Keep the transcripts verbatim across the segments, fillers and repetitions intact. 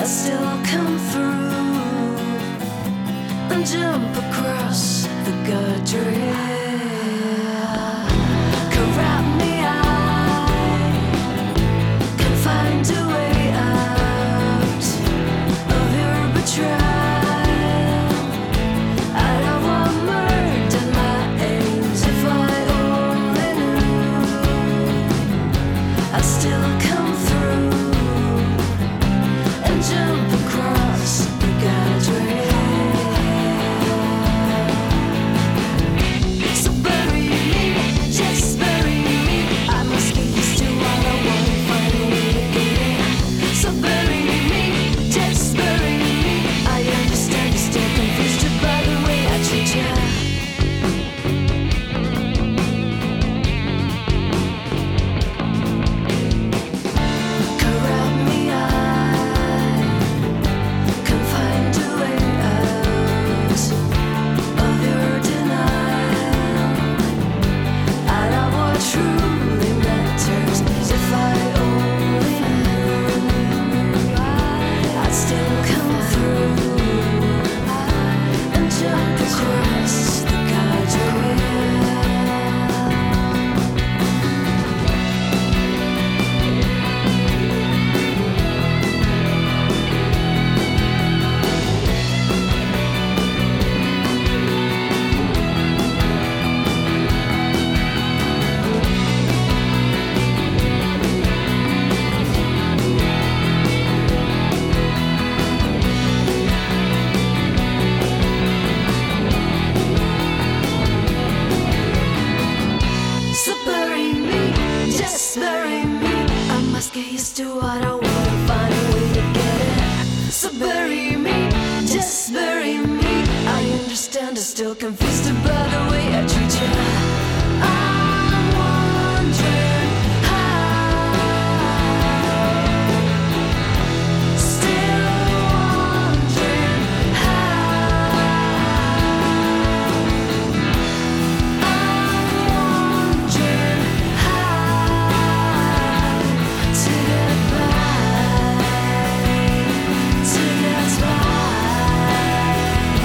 I still come through and jump across the guardrail. Corrupt me, I can find a way out of your betrayal. I don't want murder my aims. If I only knew, I'd still come through and jump across the guardrail. So bury me, just bury me. I must get used to what I want and find a way to get it. So bury me, just bury me. I understand you're still confused by the way I treat you. Corrupt me, I can find a way out of your denial. I know what truly matters. If I only knew, I'd still come through and jump across the guardrail. So bury me, just bury me. I must get used to what I want and find a way to get it. So bury me, just bury me. I understand, I'm still confused about the way I treat you. I'm wondering how, still wondering how. I'm wondering how to get by, to get by.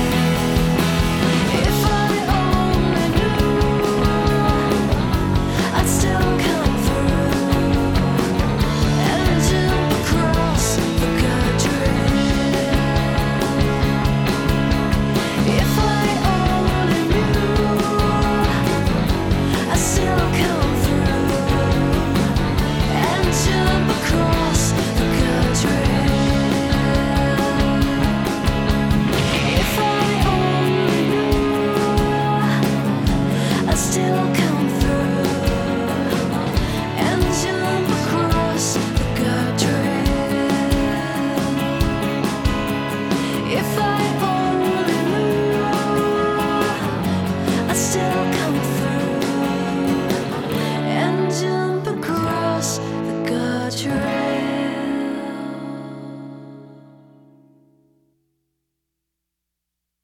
If I only knew, I'd still come through and jump across the guardrail. If I only knew, I'd still come through and jump across the guardrail. If I only knew, I'd still come